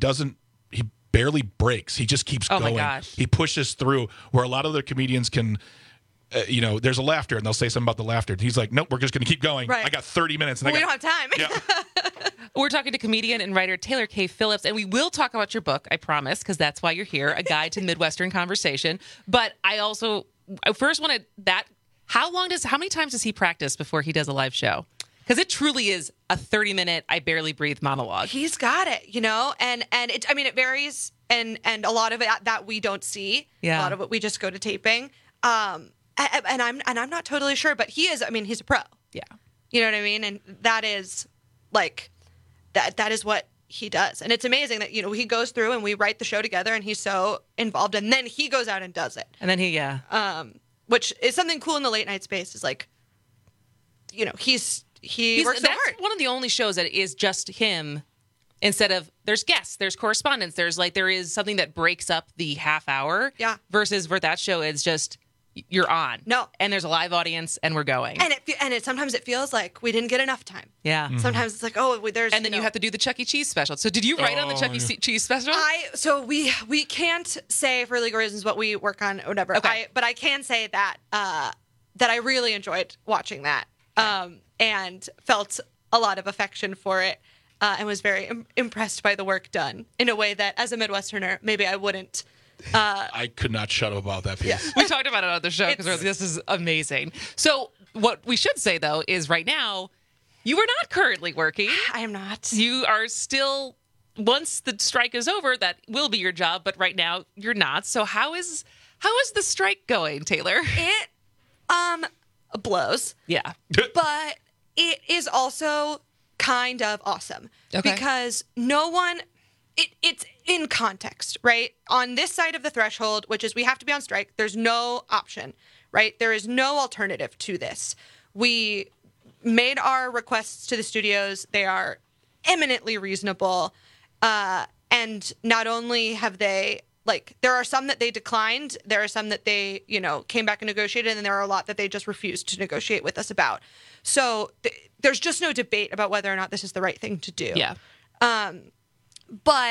barely breaks. He just keeps going. My gosh. He pushes through where a lot of other comedians can. There's a laughter and they'll say something about the laughter. He's like, nope, we're just going to keep going. Right. I got 30 minutes. And we don't have time. Yeah. We're talking to comedian and writer Taylor K. Phillips, and we will talk about your book, I promise, because that's why you're here, A Guide to Midwestern Conversation. But I first wanted that. How many times does he practice before he does a live show? Because it truly is a 30-minute, I barely breathe monologue. He's got it, and it varies, and a lot of it that we don't see. Yeah. A lot of it we just go to taping. And I'm not totally sure, but he is. I mean, he's a pro. Yeah. You know what I mean? And that is like that is what he does. And it's amazing that he goes through and we write the show together, and he's so involved, and then he goes out and does it. And then which is something cool in the late night space. Is like, he works so hard. That's one of the only shows that is just him Instead of there's guests, there's correspondence, there is something that breaks up the half hour. Yeah. Versus for that show, it's just you're on. No. And there's a live audience and we're going. And sometimes it feels like we didn't get enough time. Yeah. Sometimes it's like, there's. And then you have to do the Chuck E. Cheese special. So did you write on the Chuck E. Cheese special? So we can't say for legal reasons what we work on or whatever. Okay. But I can say that that I really enjoyed watching that and felt a lot of affection for it and was very impressed by the work done in a way that as a Midwesterner maybe I wouldn't. I could not shut up about that piece. Yeah. We talked about it on the show because this is amazing. So what we should say, though, is right now, you are not currently working. I am not. You are still, once the strike is over, that will be your job. But right now, you're not. So how is the strike going, Taylor? It blows. Yeah. But it is also kind of awesome. Okay. Because no one... It's in context, right? On this side of the threshold, which is we have to be on strike, there's no option, right? There is no alternative to this. We made our requests to the studios. They are eminently reasonable. And not only have they, there are some that they declined. There are some that they, came back and negotiated. And there are a lot that they just refused to negotiate with us about. So there's just no debate about whether or not this is the right thing to do. Yeah. But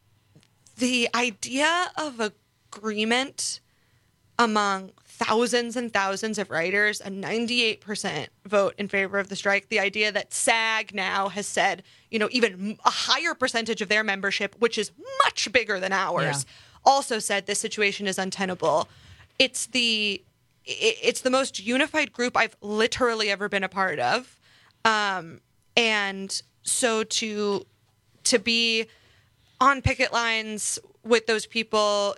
the idea of agreement among thousands and thousands of writers, a 98% vote in favor of the strike, the idea that SAG now has said, even a higher percentage of their membership, which is much bigger than ours, also said this situation is untenable. It's the most unified group I've literally ever been a part of. And so to be on picket lines with those people,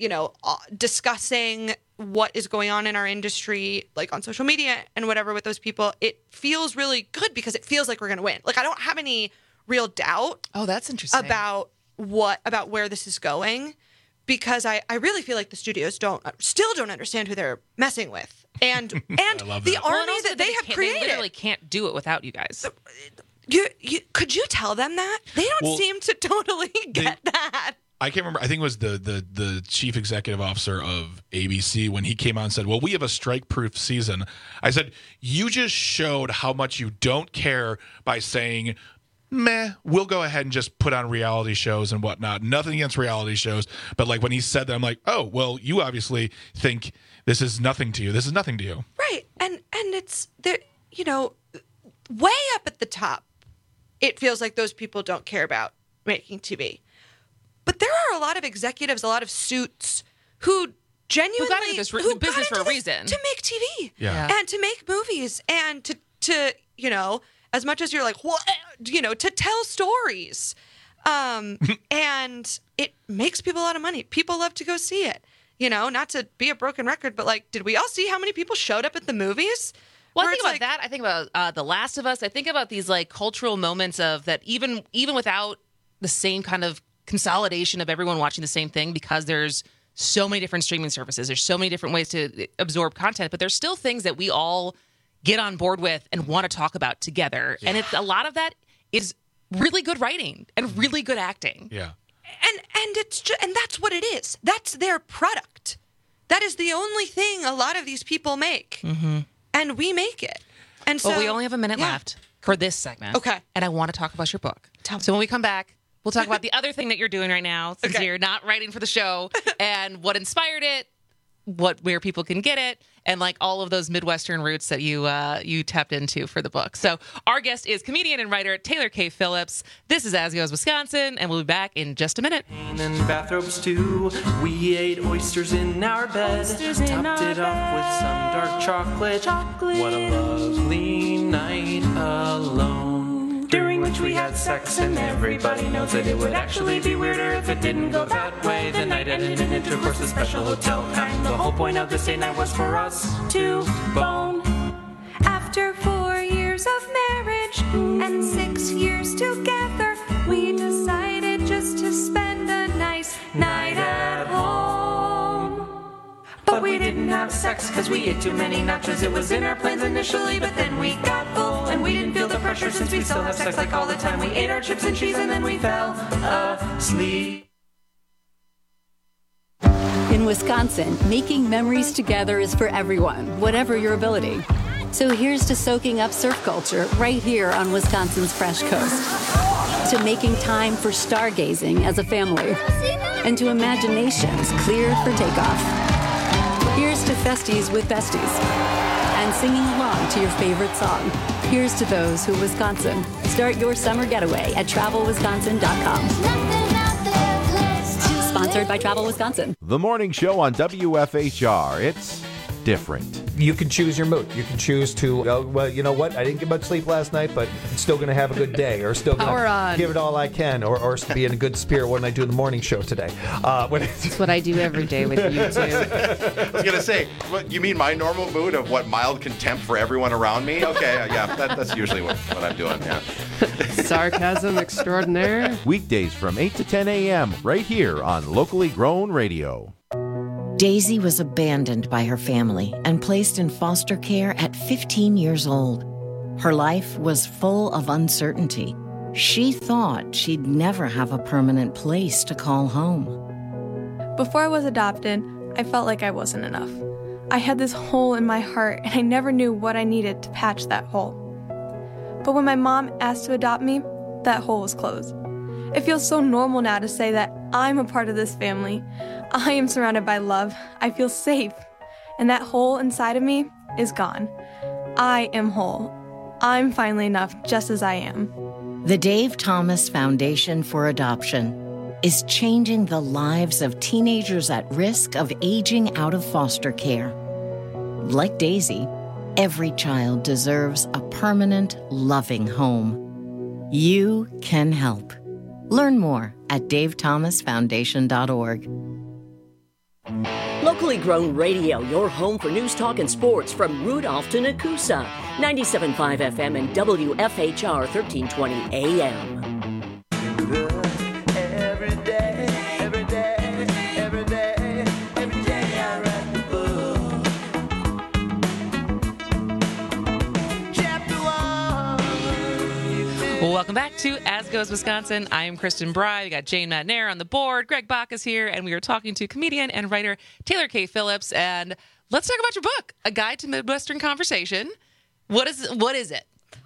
discussing what is going on in our industry, on social media and whatever with those people, it feels really good because it feels like we're going to win. I don't have any real doubt. Oh, that's interesting. About where this is going, because I really feel like the studios still don't understand who they're messing with. And the army that they have created. They literally can't do it without you guys. Could you tell them that? They don't seem to totally get that. I can't remember. I think it was the chief executive officer of ABC when he came on and said, well, we have a strike-proof season. I said, you just showed how much you don't care by saying, meh, we'll go ahead and just put on reality shows and whatnot. Nothing against reality shows. But when he said that, I'm like, oh, well, you obviously think this is nothing to you. This is nothing to you. Right. And it's, way up at the top, it feels like those people don't care about making TV. But there are a lot of executives, a lot of suits who genuinely got into this business for a reason. To make TV and to make movies and to as much as you're like, what, to tell stories. And it makes people a lot of money. People love to go see it. Not to be a broken record, but did we all see how many people showed up at the movies? Well, I think about that. I think about The Last of Us. I think about these cultural moments of that even without the same kind of consolidation of everyone watching the same thing, because there's so many different streaming services. There's so many different ways to absorb content, but there's still things that we all get on board with and want to talk about together. Yeah. And a lot of that is really good writing and really good acting. Yeah. And it's just, and that's what it is. That's their product. That is the only thing a lot of these people make. Mm-hmm. And we make it. And so we only have a minute left for this segment. Okay. And I want to talk about your book. So when we come back, we'll talk about the other thing that you're doing right now, since you're not writing for the show, and what inspired it, where people can get it, and all of those Midwestern roots that you tapped into for the book. So our guest is comedian and writer Taylor K. Phillips. This is As Goes Wisconsin, and we'll be back in just a minute. And bathrobes too. We ate oysters in our bed. Topped it off with some dark chocolate. What a lovely night alone. During which we had sex, and everybody knows that it would actually be weirder if it didn't go that way. The night ended in intercourse, a special hotel kind. The whole point of this date night was for us to bone. After 4 years of marriage and 6 years together, we decided just to spend a nice night at home. But we didn't have sex because we ate too many nachos. It was in our plans initially, but then we got full. And we didn't feel the pressure since we still have sex like all the time. We ate our chips and cheese and then we fell asleep. In Wisconsin, making memories together is for everyone, whatever your ability. So here's to soaking up surf culture right here on Wisconsin's Fresh Coast. To making time for stargazing as a family. And to imaginations clear for takeoff. Here's to festies with besties. And singing along to your favorite song. Here's to those who Wisconsin. Start your summer getaway at travelwisconsin.com. Sponsored by Travel Wisconsin. The morning show on WFHR. It's different. You can choose your mood. You can choose to, well, you know what? I didn't get much sleep last night, but I'm still going to have a good day, or still going to give it all I can, or be in a good spirit when I do the morning show today. That's what I do every day with you, too. I was going to say, what, you mean my normal mood of what, mild contempt for everyone around me? Okay, yeah, that's usually what I'm doing, yeah. Sarcasm extraordinaire. Weekdays from 8 to 10 a.m. right here on Locally Grown Radio. Daisy was abandoned by her family and placed in foster care at 15 years old. Her life was full of uncertainty. She thought she'd never have a permanent place to call home. Before I was adopted, I felt like I wasn't enough. I had this hole in my heart, and I never knew what I needed to patch that hole. But when my mom asked to adopt me, that hole was closed. It feels so normal now to say that I'm a part of this family. I am surrounded by love. I feel safe. And that hole inside of me is gone. I am whole. I'm finally enough just as I am. The Dave Thomas Foundation for Adoption is changing the lives of teenagers at risk of aging out of foster care. Like Daisy, every child deserves a permanent, loving home. You can help. Learn more at davethomasfoundation.org. Locally Grown Radio, your home for news, talk, and sports from Rudolph to Nakusa. 97.5 FM and WFHR 1320 AM. Welcome back to As Goes Wisconsin. I am Kristen Bry. We got Jane Matnair on the board. Greg Bach is here, and we are talking to comedian and writer Taylor K. Phillips. And let's talk about your book, A Guide to Midwestern Conversation. What is it?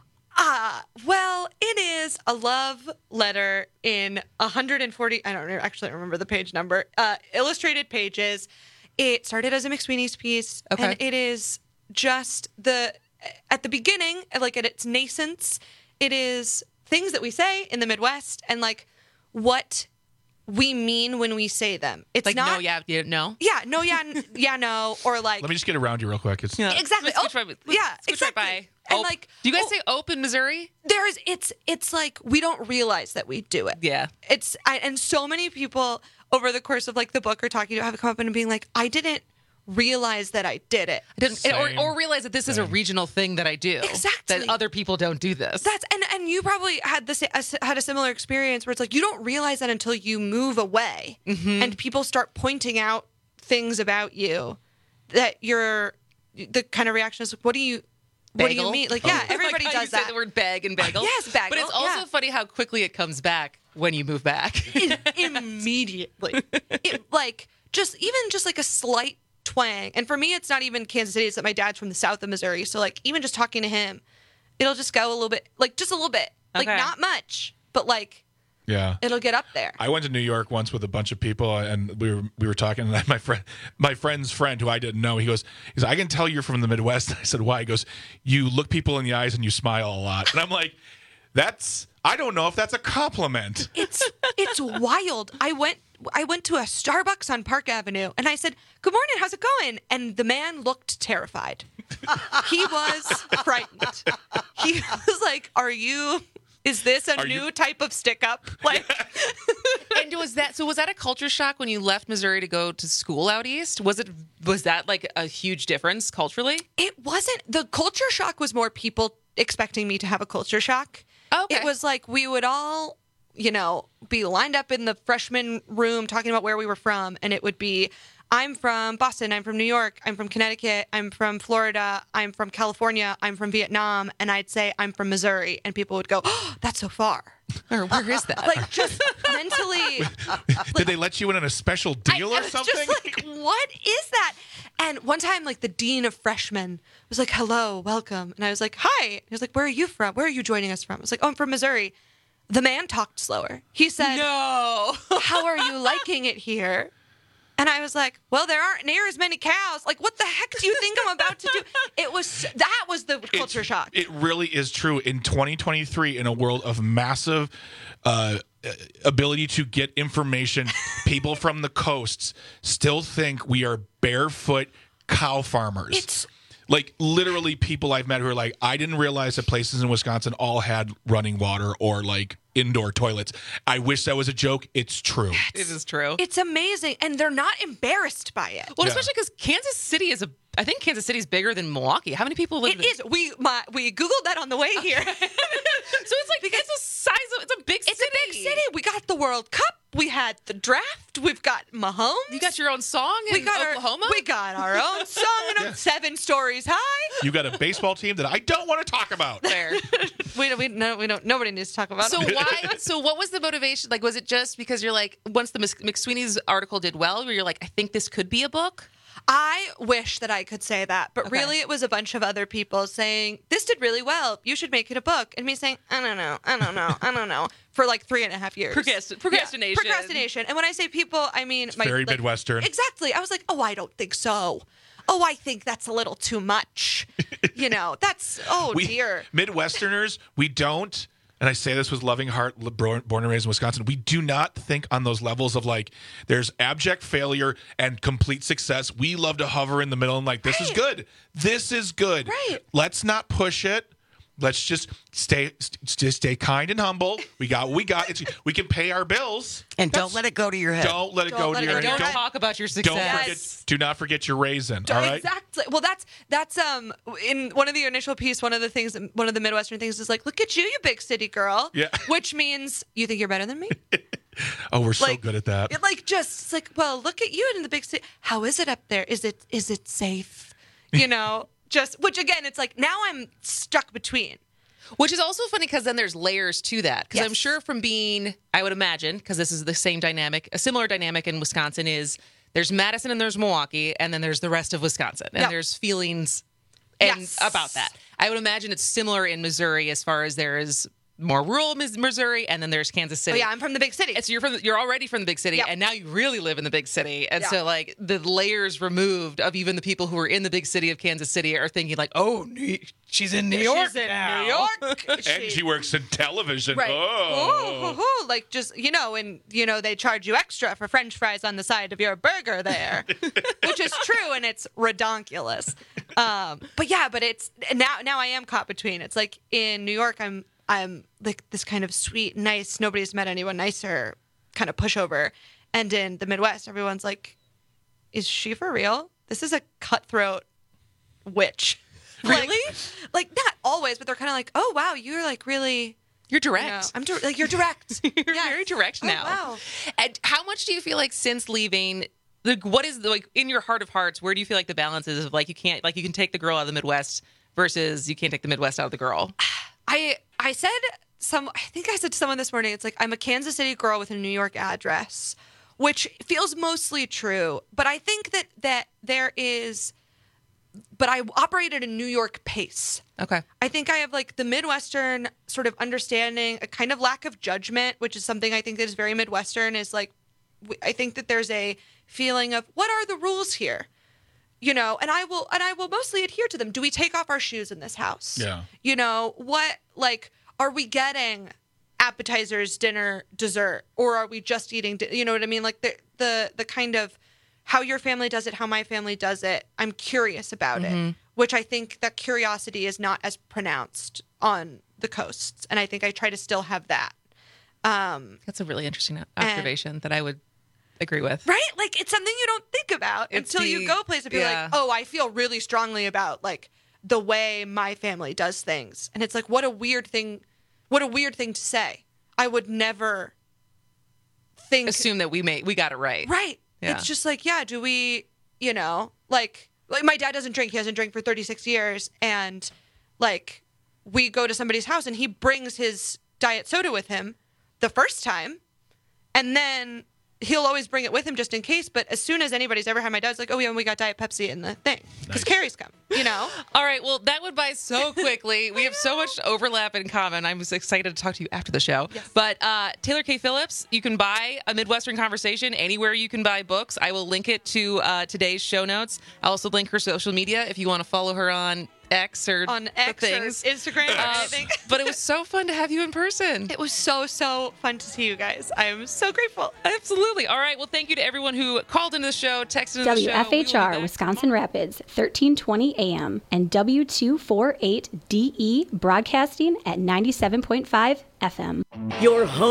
Well, it is a love letter in 140, I don't actually remember the page number, illustrated pages. It started as a McSweeney's piece, and it is just at the beginning, like at its nascence, it is things that we say in the Midwest and like what we mean when we say them. It's like not no, yeah, no. Yeah, no, yeah, no, or like. Let me just get around you real quick. Exactly. Exactly. And like, do you guys say "ope" in Missouri? It's like we don't realize that we do it. Yeah. And so many people over the course of like the book are talking to have come up and being like, I didn't realize that I did it. Or realize that this is a regional thing that I do. Exactly. That other people don't do this. And you probably had had a similar experience where it's like you don't realize that until you move away and people start pointing out things about you that the kind of reaction is, what do you mean? Like, yeah, everybody like does you that. Say the word bag and bagel. Yes, bagel. But it's also funny how quickly it comes back when you move back. Immediately. Just like a slight twang. And for me, it's not even Kansas City. It's that my dad's from the south of Missouri. So like even just talking to him, it'll just go a little bit, like just a little bit, like not much, but like yeah, it'll get up there. I went to New York once with a bunch of people, and we were talking, and my friend's friend, who I didn't know, he goes, I can tell you're from the Midwest. I said, why? He goes, you look people in the eyes and you smile a lot. And I'm like, I don't know if that's a compliment. It's wild. I went to a Starbucks on Park Avenue, and I said, good morning, how's it going? And the man looked terrified. He was frightened. He was like, is this a new type of stick-up? Like, and was that a culture shock when you left Missouri to go to school out east? Was that like a huge difference culturally? It wasn't. The culture shock was more people expecting me to have a culture shock. Okay. It was like we would all, be lined up in the freshman room talking about where we were from, and it would be, I'm from Boston, I'm from New York, I'm from Connecticut, I'm from Florida, I'm from California, I'm from Vietnam, and I'd say I'm from Missouri, and people would go, oh, that's so far. Or where is that? Like, just mentally. Did they let you in on a special deal or something? Just like, what is that? And one time, like, the dean of freshmen was like, hello, welcome. And I was like, hi. He was like, where are you from? Where are you joining us from? I was like, oh, I'm from Missouri. The man talked slower. He said, no. How are you liking it here? And I was like, well, there aren't near as many cows. Like, what the heck do you think I'm about to do? That was the culture shock. It really is true. In 2023, in a world of massive ability to get information, people from the coasts still think we are barefoot cow farmers. Like, literally, people I've met who are like, I didn't realize that places in Wisconsin all had running water or, like, indoor toilets. I wish that was a joke. It's true. It is true. It's amazing. And they're not embarrassed by it. Well, especially because Kansas City I think Kansas City is bigger than Milwaukee. How many people live in it? It is. We Googled that on the way here. So it's like, it's a big city. It's a big city. We got the World Cup. We had the draft. We've got Mahomes. You got your own song in Oklahoma? We got our own song and 7 stories high. You got a baseball team that I don't want to talk about. There. we don't. Nobody needs to talk about it. So what was the motivation? Like, was it just because you're like, once the McSweeney's article did well, where you're like, I think this could be a book? I wish that I could say that, but really it was a bunch of other people saying, this did really well, you should make it a book. And me saying, I don't know, for like 3.5 years. Procrastination. Yeah, procrastination. And when I say people, I mean... Very Midwestern. Exactly. I was like, oh, I don't think so. Oh, I think that's a little too much. Dear. Midwesterners, we don't... And I say this with loving heart, born and raised in Wisconsin. We do not think on those levels of like, there's abject failure and complete success. We love to hover in the middle and like, this is good. This is good. Right. Let's not push it. Let's just stay kind and humble. We got what we got. We can pay our bills. And don't let it go to your head. Don't let it go to your head. Don't talk about your success. Do not forget your raisin. All right. Exactly. Well, that's in one of the initial piece. One of the Midwestern things is like, look at you big city girl. Yeah. Which means you think you're better than me. Oh, we're so good at that. It's like, well, look at you in the big city. How is it up there? Is it safe? You know. Which again, it's like now I'm stuck between. Which is also funny because then there's layers to that. Because I'm sure from being, I would imagine, because this is the same dynamic, a similar dynamic in Wisconsin is there's Madison and there's Milwaukee, and then there's the rest of Wisconsin. And there's feelings about that. I would imagine it's similar in Missouri as far as there is more rural Missouri, and then there's Kansas City. Oh yeah, I'm from the big city. So you're already from the big city, and now you really live in the big city. And so like the layers removed of even the people who are in the big city of Kansas City are thinking like, oh, she's in New York. She's in now. New York. And she works in television. Right. Oh. Like just, and they charge you extra for French fries on the side of your burger there, which is true, and it's redonkulous. But it's now I am caught between. It's like in New York, I'm like this kind of sweet, nice, nobody's met anyone nicer kind of pushover. And in the Midwest, everyone's like, is she for real? This is a cutthroat witch. Really? Like not always, but they're kind of like, oh, wow, you're like really... You're direct. You're direct. You're very direct now. Wow. And how much do you feel like since leaving... what is like in your heart of hearts, where do you feel like the balance is of like you can take the girl out of the Midwest versus you can't take the Midwest out of the girl? I think I said to someone this morning, it's like, I'm a Kansas City girl with a New York address, which feels mostly true. But I think that there is, but I operate at a New York pace. Okay. I think I have like the Midwestern sort of understanding, a kind of lack of judgment, which is something I think that is very Midwestern, is like, I think that there's a feeling of what are the rules here? And I will mostly adhere to them. Do we take off our shoes in this house? Yeah. What, like, are we getting appetizers, dinner, dessert, or are we just eating, you know what I mean? Like the kind of how your family does it, how my family does it. I'm curious about it, which I think that curiosity is not as pronounced on the coasts. And I think I try to still have that. That's a really interesting observation that I would agree with. Right? Like, it's something you don't think about until you go places and be like, oh, I feel really strongly about, like, the way my family does things. And it's like, what a weird thing to say. I would never assume that we got it right. Right. Yeah. It's just like, yeah, do we, you know, like my dad doesn't drink. He hasn't drank for 36 years. And like we go to somebody's house and he brings his diet soda with him the first time. And then he'll always bring it with him just in case. But as soon as anybody's ever had my dad's like, oh, yeah, and we got Diet Pepsi in the thing. Because Carrie's come, you know? All right. Well, that went by so quickly. We have so much overlap in common. I was excited to talk to you after the show. Yes. But Taylor K. Phillips, you can buy A Midwestern Conversation anywhere you can buy books. I will link it to today's show notes. I'll also link her social media if you want to follow her on X or things. Or Instagram or anything. But it was so fun to have you in person. It was so fun to see you guys. I am so grateful. Absolutely. All right. Well, thank you to everyone who called into the show, texted into the show. WFHR, Wisconsin Rapids, 1320 AM, and W248DE broadcasting at 97.5 FM. Your home